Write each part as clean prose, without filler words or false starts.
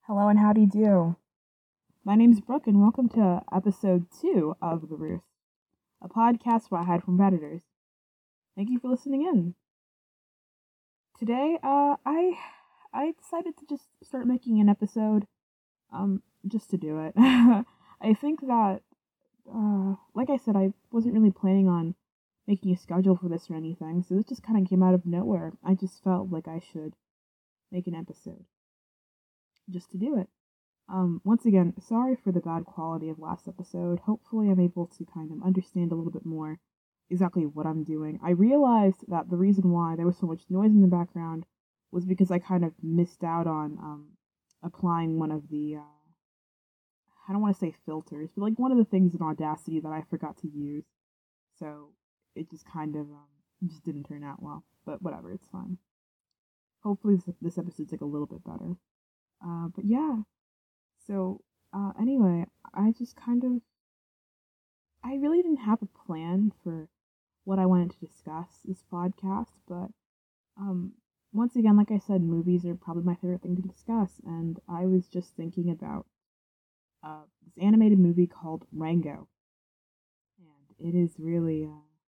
Hello and howdy do. My name's Brooke and welcome to episode 2 of The Roost, a podcast where I hide from predators. Thank you for listening in. Today, I decided to just start making an episode, just to do it. I think that, like I said, I wasn't really planning on making a schedule for this or anything, so this just kind of came out of nowhere. I just felt like I should make an episode, just to do it. Once again, sorry for the bad quality of last episode. Hopefully I'm able to kind of understand a little bit more exactly what I'm doing. I realized that the reason why there was so much noise in the background was because I kind of missed out on applying one of the, I don't want to say filters, but like one of the things in Audacity that I forgot to use. So it just kind of just didn't turn out well. But whatever, it's fine. Hopefully this episode's like a little bit better. But yeah. So, anyway, I really didn't have a plan for what I wanted to discuss this podcast, but, once again, like I said, movies are probably my favorite thing to discuss, and I was just thinking about, this animated movie called Rango, and it is really,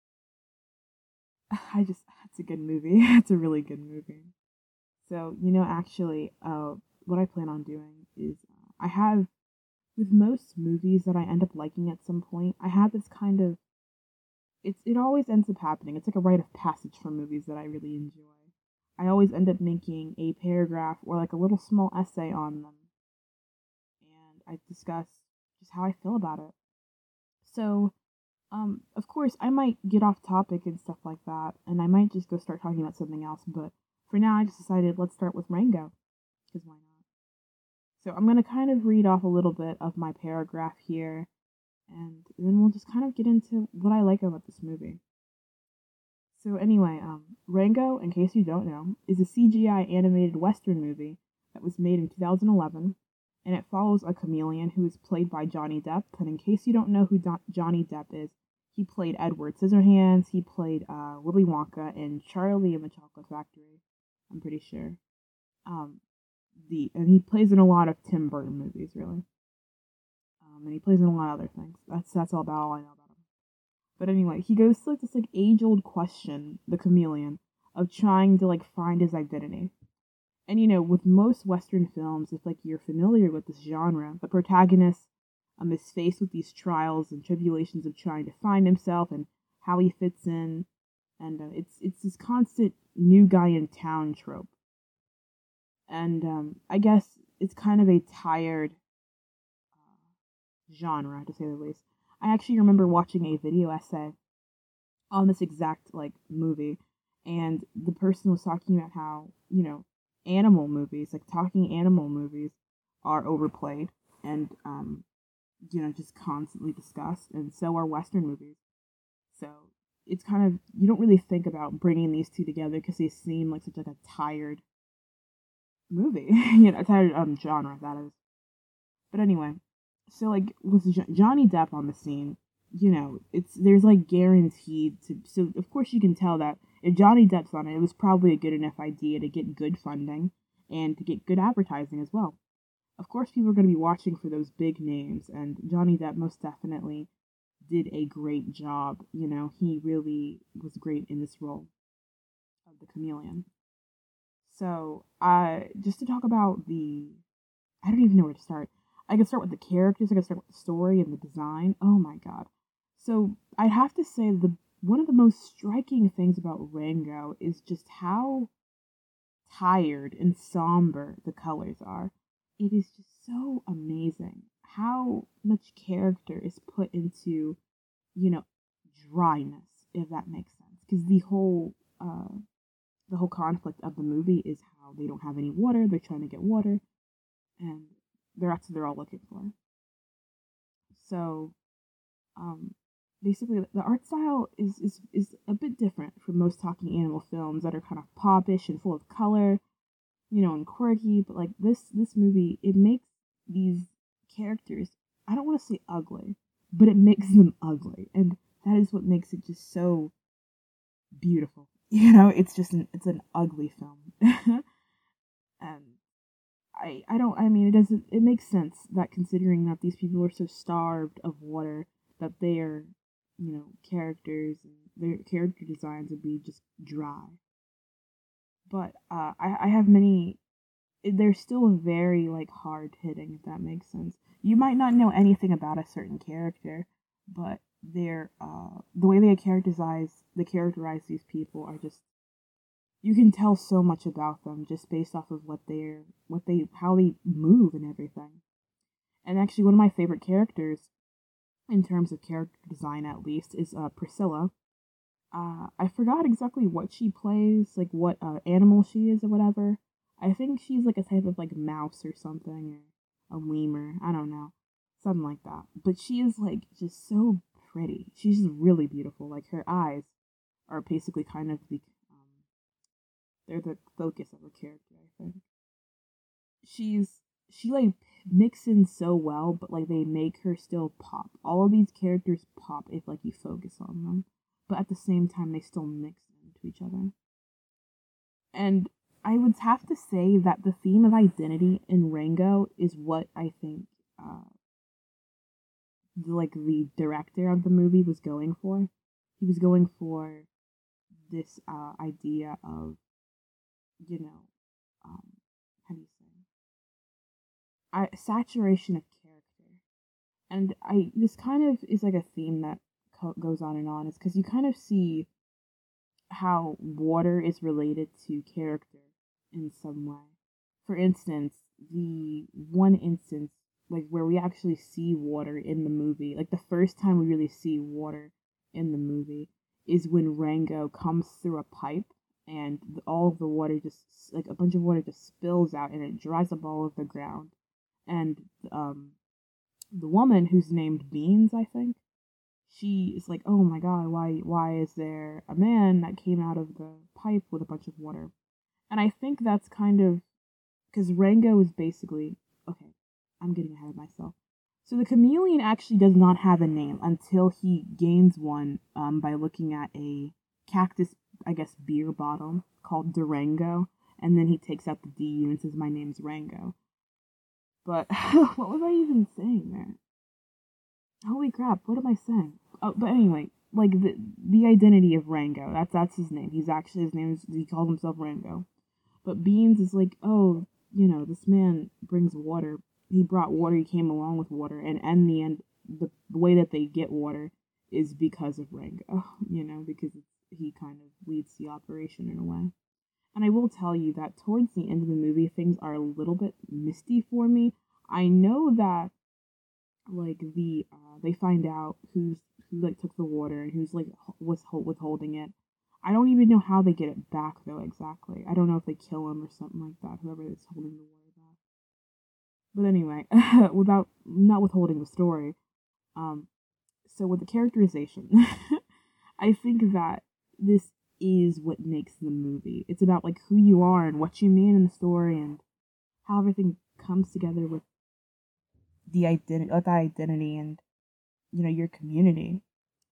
it's a good movie. It's a really good movie. So, actually, what I plan on doing is, with most movies that I end up liking at some point, I have this kind of it always ends up happening. It's like a rite of passage for movies that I really enjoy. I always end up making a paragraph or like a little small essay on them, and I discuss just how I feel about it. So, of course, I might get off topic and stuff like that, and I might just go start talking about something else. But for now, I just decided let's start with Rango, because why not? So I'm gonna kind of read off a little bit of my paragraph here, and then we'll just kind of get into what I like about this movie. So anyway, Rango, in case you don't know, is a CGI animated Western movie that was made in 2011, and it follows a chameleon who is played by Johnny Depp. And in case you don't know who Johnny Depp is, he played Edward Scissorhands, he played Willy Wonka in Charlie and the Chocolate Factory, I'm pretty sure. And he plays in a lot of Tim Burton movies, really. And he plays in a lot of other things. That's all I know about him. But anyway, he goes to like this like age-old question, the chameleon, of trying to like find his identity. And with most Western films, if like you're familiar with this genre, the protagonist is faced with these trials and tribulations of trying to find himself and how he fits in, and it's this constant new guy in town trope. And I guess it's kind of a tired genre, to say the least. I actually remember watching a video essay on this exact like movie, and the person was talking about how animal movies, like talking animal movies, are overplayed and just constantly discussed, and so are Western movies. So it's kind of you don't really think about bringing these two together because they seem like such like a tired movie, a tired genre that is. But anyway, so like with Johnny Depp on the scene, there's like guaranteed to. So of course you can tell that if Johnny Depp's on it, it was probably a good enough idea to get good funding and to get good advertising as well. Of course, people are going to be watching for those big names, and Johnny Depp most definitely did a great job. He really was great in this role of the chameleon. So, just to talk about I don't even know where to start. I can start with the characters, I can start with the story and the design. Oh my god. So, I'd have to say one of the most striking things about Rango is just how tired and somber the colors are. It is just so amazing how much character is put into, dryness, if that makes sense. Because the whole conflict of the movie is how they don't have any water, they're trying to get water, and that's what they're all looking for. So, basically, the art style is a bit different from most talking animal films that are kind of popish and full of color, and quirky. But like this movie, it makes these characters, I don't want to say ugly, but it makes them ugly, and that is what makes it just so beautiful. It's an ugly film. And it makes sense that considering that these people are so starved of water that their, characters and their character designs would be just dry. But I have many. They're still very like hard hitting, if that makes sense. You might not know anything about a certain character, but they're the way they characterize these people are just, you can tell so much about them just based off of how they move and everything. And actually, one of my favorite characters, in terms of character design at least, is Priscilla. I forgot exactly what she plays, like what animal she is or whatever. I think she's like a type of like mouse or something, or a lemur. I don't know, something like that. But she is like just so pretty. She's just really beautiful. Like her eyes are basically kind of they're the focus of her character. I think she like mix in so well, but like they make her still pop. All of these characters pop if like you focus on them, but at the same time they still mix into each other. And I would have to say that the theme of identity in Rango is what I think the director of the movie was going for. He was going for this idea of, you know, how do you say, saturation of character. And this kind of is like a theme that goes on and on. It's because you kind of see how water is related to character in some way. For instance, the one instance like where we actually see water in the movie, like the first time we really see water in the movie is when Rango comes through a pipe and all of the water just like a bunch of water just spills out and it dries up all of the ground. And the woman who's named Beans, I think, she is like, "Oh my god, why is there a man that came out of the pipe with a bunch of water?" And I think that's kind of because Rango is basically okay. I'm getting ahead of myself. So the chameleon actually does not have a name until he gains one by looking at a cactus, I guess, beer bottle called Durango, and then he takes out the D and says, "My name's Rango." But what was I even saying there? Holy crap! What am I saying? Oh, but anyway, like the identity of Rango. That's his name. His name is, he calls himself Rango. But Beans is like, oh, this man brings water. He brought water. He came along with water, and in the end, the way that they get water is because of Rango. Because he kind of leads the operation in a way. And I will tell you that towards the end of the movie, things are a little bit misty for me. I know that like they find out who like took the water and who's like was withholding it. I don't even know how they get it back though exactly. I don't know if they kill him or something like that. Whoever is holding the water back. But anyway, without not withholding the story, so with the characterization, I think that this is what makes the movie. It's about like who you are and what you mean in the story and how everything comes together with the identity and your community.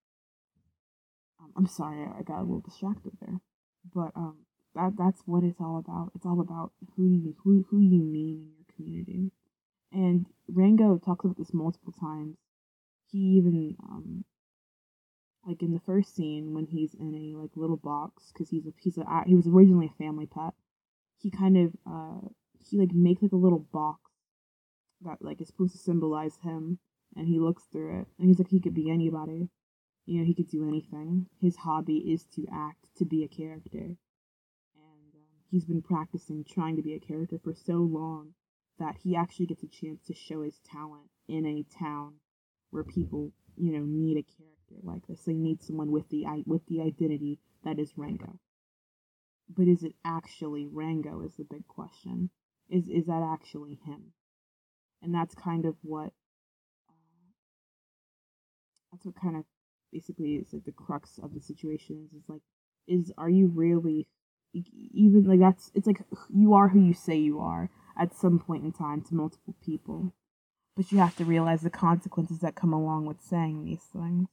I'm sorry, I got a little distracted there, but that's what it's all about. It's all about who you mean in your community. And Rango talks about this multiple times. He even like in the first scene when he's in a like little box because he was originally a family pet. He kind of he like makes like a little box that like is supposed to symbolize him, and he looks through it and he's like he could be anybody. He could do anything. His hobby is to act, to be a character. And he's been practicing trying to be a character for so long that he actually gets a chance to show his talent in a town where people, need a character like this. They need someone with the identity that is Rango. But is it actually Rango is the big question. Is that actually him? And that's what kind of basically is like the crux of the situation is like are you really even like it's like you are who you say you are at some point in time to multiple people, but you have to realize the consequences that come along with saying these things.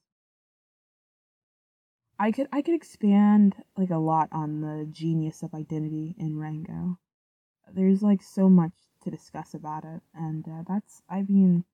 I could expand like a lot on the genius of identity in Rango. There's like so much to discuss about it. And that's, I mean,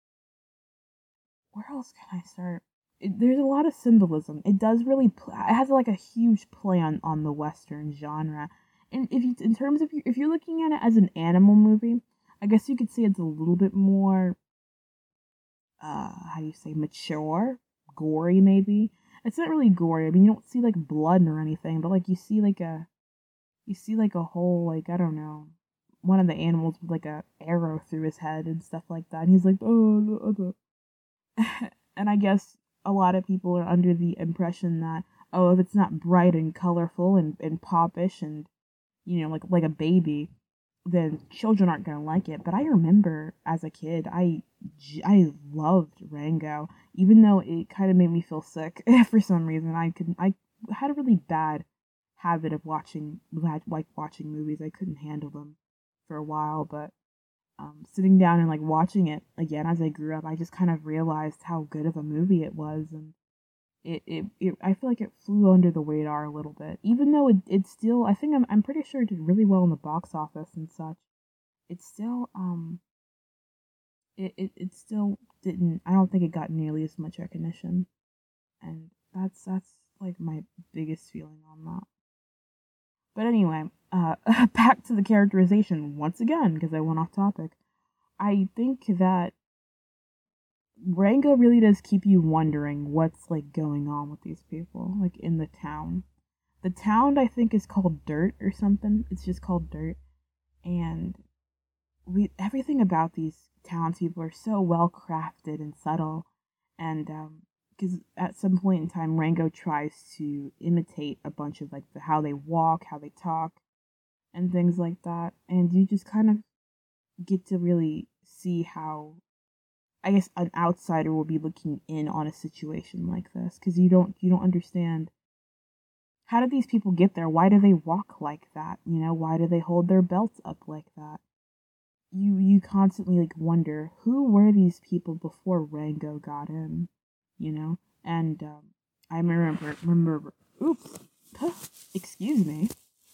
where else can I start? There's a lot of symbolism. It does really, it has like a huge play on the Western genre. And if you, in terms of, if you're looking at it as an animal movie, I guess you could say it's a little bit more, how do you say, mature, gory maybe. It's not really gory. I mean, you don't see like blood or anything, but like you see like a whole, like, I don't know, one of the animals with like a arrow through his head and stuff like that. And he's like, oh. And I guess a lot of people are under the impression that, oh, if it's not bright and colorful and popish and, you know, like a baby, then children aren't gonna like it. But I remember as a kid, I loved Rango, even though it kind of made me feel sick for some reason. I had a really bad habit of watching movies. I couldn't handle them for a while, but sitting down and like watching it again as I grew up, I just kind of realized how good of a movie it was, and it I feel like it flew under the radar a little bit, even though it still, I think I'm pretty sure it did really well in the box office and such. It still it still didn't, I don't think it got nearly as much recognition, and that's like my biggest feeling on that. But anyway, back to the characterization once again, because I went off topic. I think that Rango really does keep you wondering what's like going on with these people, like in the town. The town, I think, is called Dirt or something. It's just called Dirt, and everything about these townspeople are so well crafted and subtle, and because at some point in time, Rango tries to imitate a bunch of like how they walk, how they talk, and things like that, and you just kind of get to really see how, I guess, an outsider will be looking in on a situation like this, because you don't understand, how did these people get there? Why do they walk like that? You know, why do they hold their belts up like that? You constantly like wonder, who were these people before Rango got in, you know? And I remember oops, excuse me.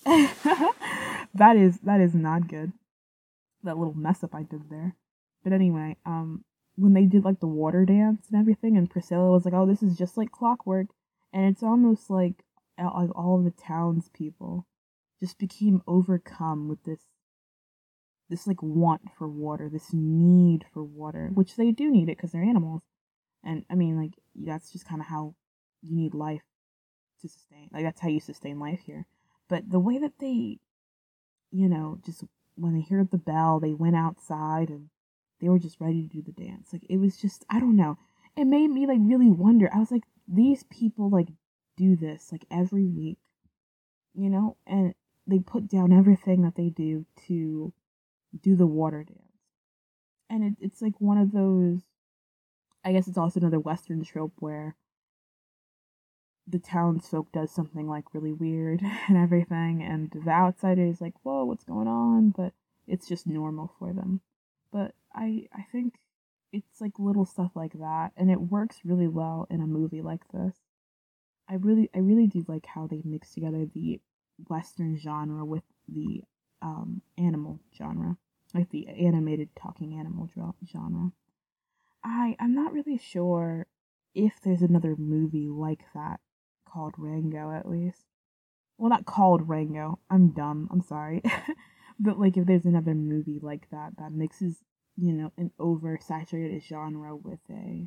that is not good. That little mess up I did there. But anyway, when they did like the water dance and everything, and Priscilla was like, "Oh, this is just like clockwork," and it's almost like all of the townspeople just became overcome with this like want for water, this need for water, which they do need it because they're animals. And I mean, like, that's just kind of how you need life to sustain. Like, that's how you sustain life here. But the way that they, you know, just when they heard the bell, they went outside and they were just ready to do the dance. Like, it was just, I don't know. It made me like really wonder. I was like, these people like do this like every week, you know, and they put down everything that they do to do the water dance. And it's like one of those, I guess it's also another Western trope where the townsfolk does something like really weird and everything, and the outsider is like, whoa, what's going on? But it's just normal for them. But I think it's like little stuff like that, and it works really well in a movie like this. I really do like how they mix together the Western genre with the animal genre, like the animated talking animal genre. I'm not really sure if there's another movie like that called Rango, at least. Well, not called Rango. I'm dumb. I'm sorry. But like, if there's another movie like that mixes, you know, an oversaturated genre with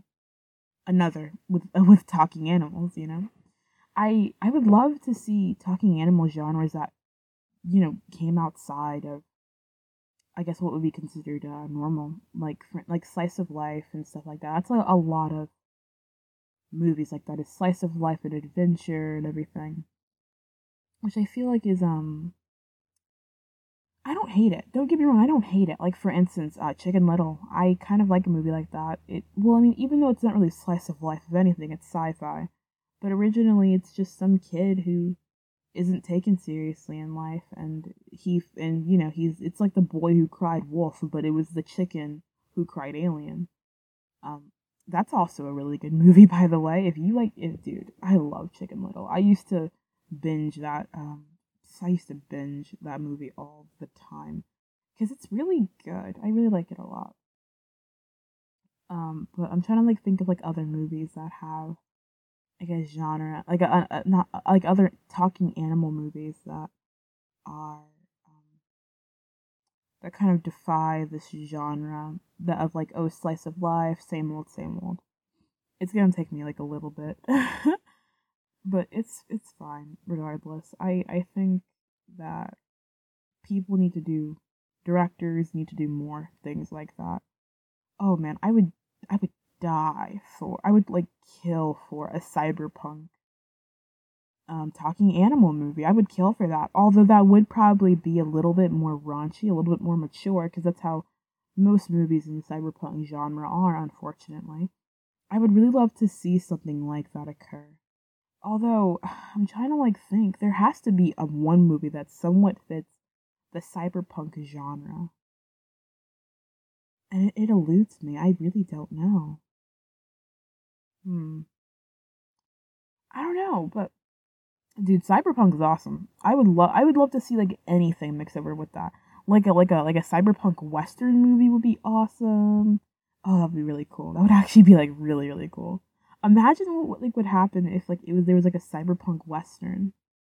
with talking animals, you know. I would love to see talking animal genres that, you know, came outside of, I guess, what would be considered normal, like like slice of life and stuff like that. That's like a lot of movies like that, is slice of life and adventure and everything, which I feel like is I don't hate it. Don't get me wrong, I don't hate it. Like, for instance, Chicken Little. I kind of like a movie like that. Well, I mean, even though it's not really slice of life, if anything, it's sci-fi. But originally, it's just some kid who isn't taken seriously in life, and you know, it's like the boy who cried wolf, but it was the chicken who cried alien. Um, that's also a really good movie, by the way. If you like it, dude, I love Chicken Little. I used to binge that. I used to binge that movie all the time because it's really good. I really like it a lot. But I'm trying to like think of like other movies that have like a genre, like a not like other talking animal movies that are that kind of defy this genre that of like, oh, slice of life, same old, same old. It's gonna take me like a little bit, but it's fine regardless. I think that people need to do directors need to do more things like that. Oh man, I would die for I would like kill for a cyberpunk talking animal movie. I would kill for that. Although that would probably be a little bit more raunchy, a little bit more mature, because that's how most movies in the cyberpunk genre are, unfortunately. I would really love to see something like that occur. Although, I'm trying to like think, there has to be a one movie that somewhat fits the cyberpunk genre. And it eludes me. I really don't know. Hmm. I don't know, but dude, cyberpunk is awesome. I would love to see like anything mixed over with that. Like a cyberpunk western movie would be awesome. Oh, that'd be really cool. That would actually be like really really cool. Imagine what like would happen if like there was like a cyberpunk western.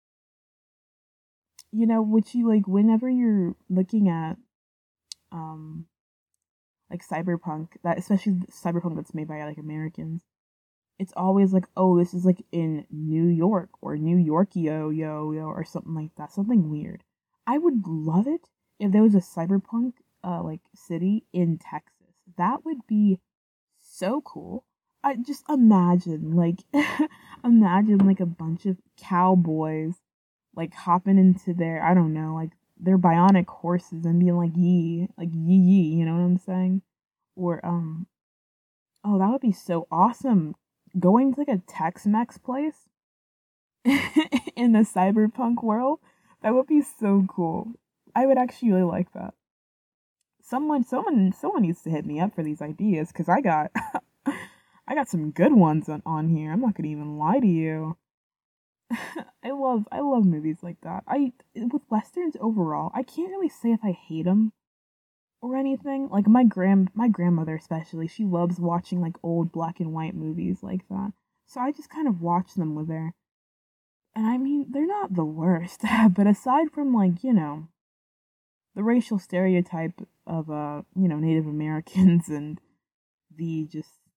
Which you like whenever you're looking at um like cyberpunk, that especially cyberpunk that's made by like Americans, it's always like, oh, this is like in New York or New York, yo, or something like that. Something weird. I would love it if there was a cyberpunk like city in Texas. That would be so cool. I just imagine like imagine like a bunch of cowboys like hopping into their, I don't know, like their bionic horses and being like yee yee, you know what I'm saying? Or oh, that would be so awesome. Going to like a Tex-Mex place in the cyberpunk world, that would be so cool. I would actually really like that. Someone needs to hit me up for these ideas because I got I got some good ones on here. I'm not gonna even lie to you. I love movies like that. I with westerns overall, I can't really say if I hate them or anything. Like my grandmother especially, she loves watching like old black and white movies like that. So I just kind of watch them with her. And I mean, they're not the worst, but aside from like, the racial stereotype of Native Americans and the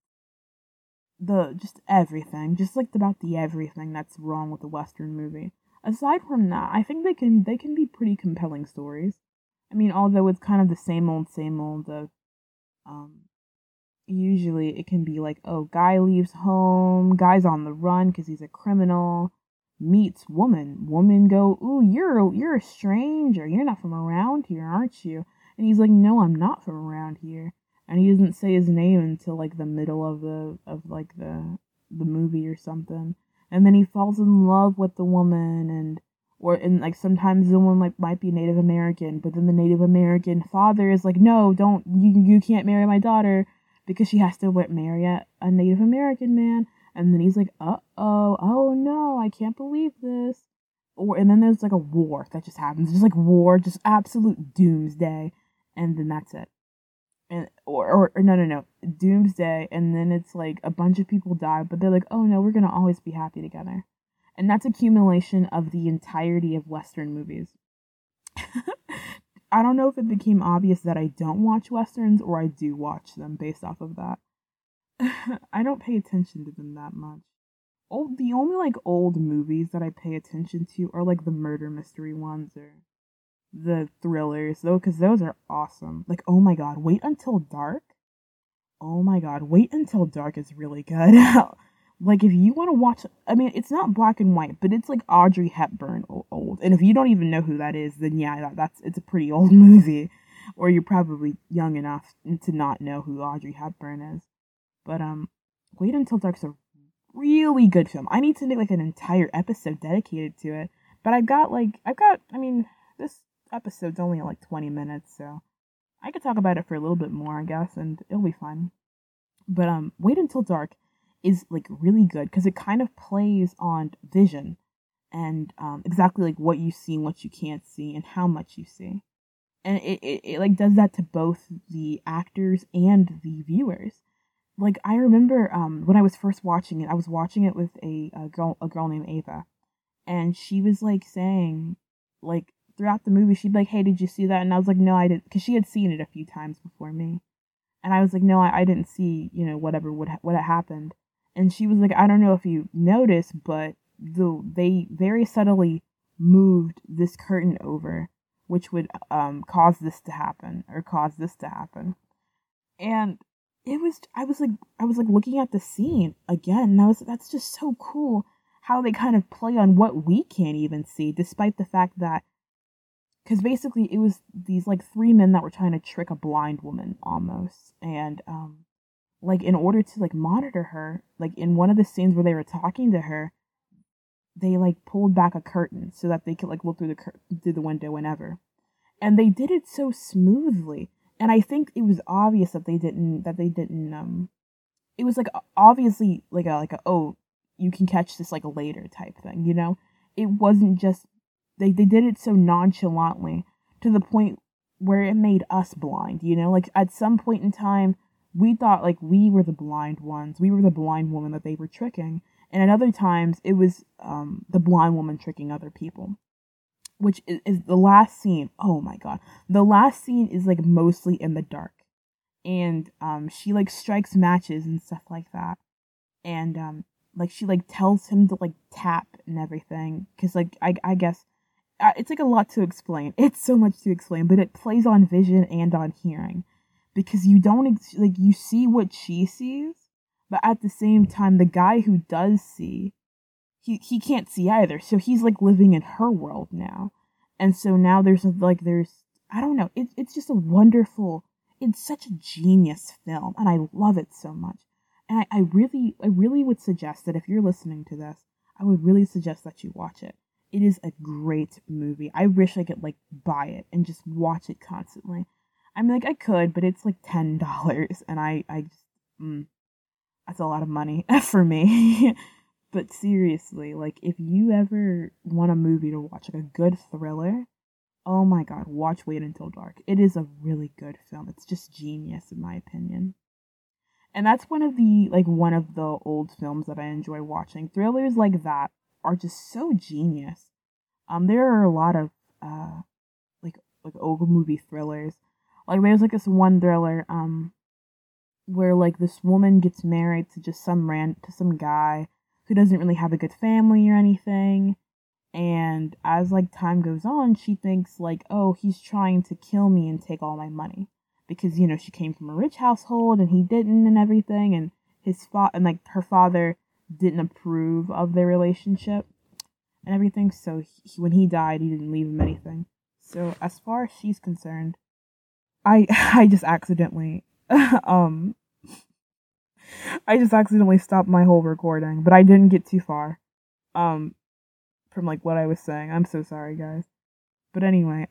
just everything, just like about the everything that's wrong with the western movie. Aside from that, I think they can be pretty compelling stories. I mean, although it's kind of the same old of um usually it can be like, oh, guy leaves home, guy's on the run because he's a criminal, meets woman go, ooh, you're a stranger, you're not from around here, aren't you? And he's like, no, I'm not from around here. And he doesn't say his name until like the middle of the movie or something. And then he falls in love with the woman, and like sometimes the woman like might be Native American, but then the Native American father is like, no, don't, you can't marry my daughter because she has to marry a Native American man. And then he's like, oh no, I can't believe this. And then there's like a war that just happens, just like war, just absolute doomsday, and then that's it. And or no, doomsday, and then it's like a bunch of people die, but they're like, oh no, we're gonna always be happy together. And that's accumulation of the entirety of Western movies. I don't know if it became obvious that I don't watch Westerns or I do watch them based off of that. I don't pay attention to them that much. The only like old movies that I pay attention to are like the murder mystery ones or the thrillers, though, because those are awesome. Like, oh my god, Wait Until Dark. Oh my god, Wait Until Dark is really good. Like, if you want to watch, I mean, it's not black and white, but it's like Audrey Hepburn old. And if you don't even know who that is, then yeah, it's a pretty old movie, or you're probably young enough to not know who Audrey Hepburn is. But Wait Until Dark's a really good film. I need to make like an entire episode dedicated to it. But I mean, this episode's only like 20 minutes, so I could talk about it for a little bit more, I guess, and it'll be fun. But Wait Until Dark is like really good because it kind of plays on vision and exactly like what you see and what you can't see and how much you see. and it like does that to both the actors and the viewers. Like I remember when I was first watching it, I was watching it with a girl named Ava, and she was like saying, like throughout the movie, she'd be like, "Hey, did you see that?" And I was like, "No, I didn't," because she had seen it a few times before me, and I was like, "No, I didn't see, whatever what had happened." And she was like, "I don't know if you noticed, but they very subtly moved this curtain over, which would cause this to happen or cause this to happen." And I was like looking at the scene again, and that's just so cool how they kind of play on what we can't even see, despite the fact that, because basically it was these like three men that were trying to trick a blind woman almost, and like in order to like monitor her, like in one of the scenes where they were talking to her, they like pulled back a curtain so that they could like look through the window whenever, and they did it so smoothly. And I think it was obvious that they didn't. It was like obviously like a oh, you can catch this like a later type thing. It wasn't just they did it so nonchalantly to the point where it made us blind. Like at some point in time we thought like we were the blind ones, we were the blind woman that they were tricking, and at other times it was the blind woman tricking other people, which is the last scene. Oh my god. The last scene is like mostly in the dark. And she like strikes matches and stuff like that. And like she like tells him to like tap and everything, cuz like I guess it's like a lot to explain. It's so much to explain, but it plays on vision and on hearing, because you don't like you see what she sees, but at the same time the guy who does see, he can't see either. So he's like living in her world now. And so now there's I don't know, it's just a wonderful, it's such a genius film, and I love it so much. And I really would suggest that if you're listening to this, I would really suggest that you watch it. It is a great movie. I wish I could like buy it and just watch it constantly. I mean, like I could, but it's like $10, and I just that's a lot of money for me. But seriously, like if you ever want a movie to watch, like a good thriller, oh my god, watch Wait Until Dark. It is a really good film. It's just genius in my opinion. And that's one of the old films that I enjoy watching. Thrillers like that are just so genius. There are a lot of like old movie thrillers. Like there's like this one thriller where like this woman gets married to just some guy who doesn't really have a good family or anything. And as like time goes on, she thinks like, oh, he's trying to kill me and take all my money, because she came from a rich household and he didn't, and everything, and and like her father didn't approve of their relationship and everything. So when he died, he didn't leave him anything. So as far as she's concerned, I I just accidentally um I just accidentally stopped my whole recording, but I didn't get too far um from like what I was saying. I'm so sorry, guys. But anyway,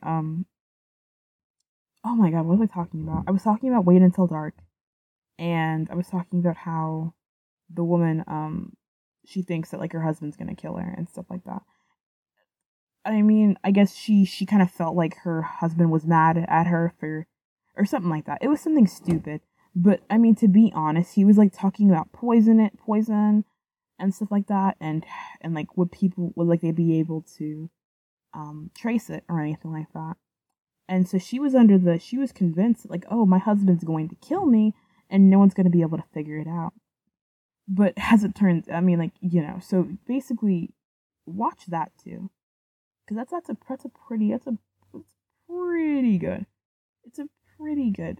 oh my god, what was I talking about? I was talking about Wait Until Dark, and I was talking about how the woman she thinks that like her husband's gonna kill her and stuff like that. I mean, I guess she kind of felt like her husband was mad at her for or something like that. It was something stupid. But I mean, to be honest, he was like talking about poison and stuff like that, and like would like they be able to trace it or anything like that. And so she was convinced that like, oh, my husband's going to kill me and no one's going to be able to figure it out. But as it turns, I mean, like, so basically watch that too. Cuz it's pretty good. It's a pretty good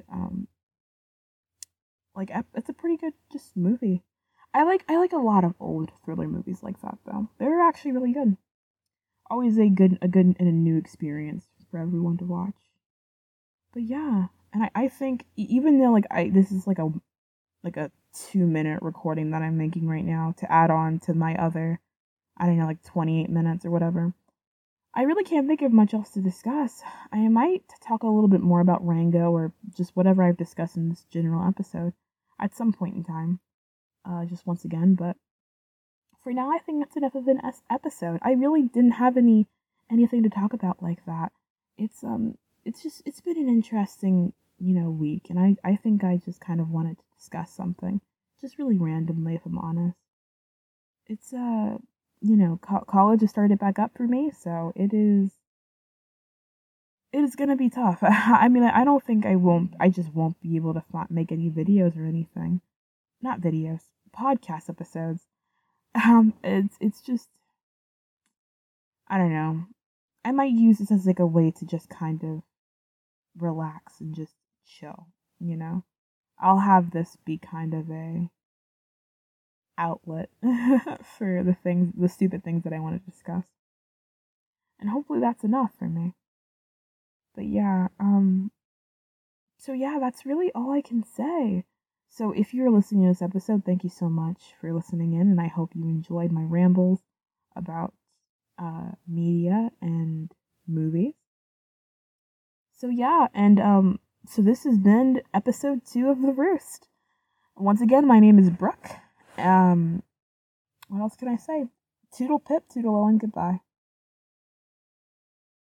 it's a pretty good just movie. I like a lot of old thriller movies like that though. They're actually really good. Always a good and a new experience for everyone to watch. But yeah, and I think even though like this is like a 2 minute recording that I'm making right now to add on to my other, I don't know, like 28 minutes or whatever. I really can't think of much else to discuss. I might talk a little bit more about Rango or just whatever I've discussed in this general episode at some point in time. Just once again, but for now I think that's enough of an episode. I really didn't have anything to talk about like that. It's it's been an interesting, week, and I think I just kind of wanted to discuss something, just really randomly, if I'm honest. It's college has started back up for me, so it is gonna be tough. I mean, I don't think I just won't be able to make any videos or anything. Not videos, podcast episodes. It's just, I don't know. I might use this as like a way to just kind of relax and just chill, you know? I'll have this be kind of a outlet for the stupid things that I want to discuss. And hopefully that's enough for me. But yeah, so yeah, that's really all I can say. So if you're listening to this episode, thank you so much for listening in, and I hope you enjoyed my rambles about media and movies. So yeah, and so this has been episode 2 of The Roost. Once again, my name is Brooke. What else can I say? Toodle pip, toodle and goodbye.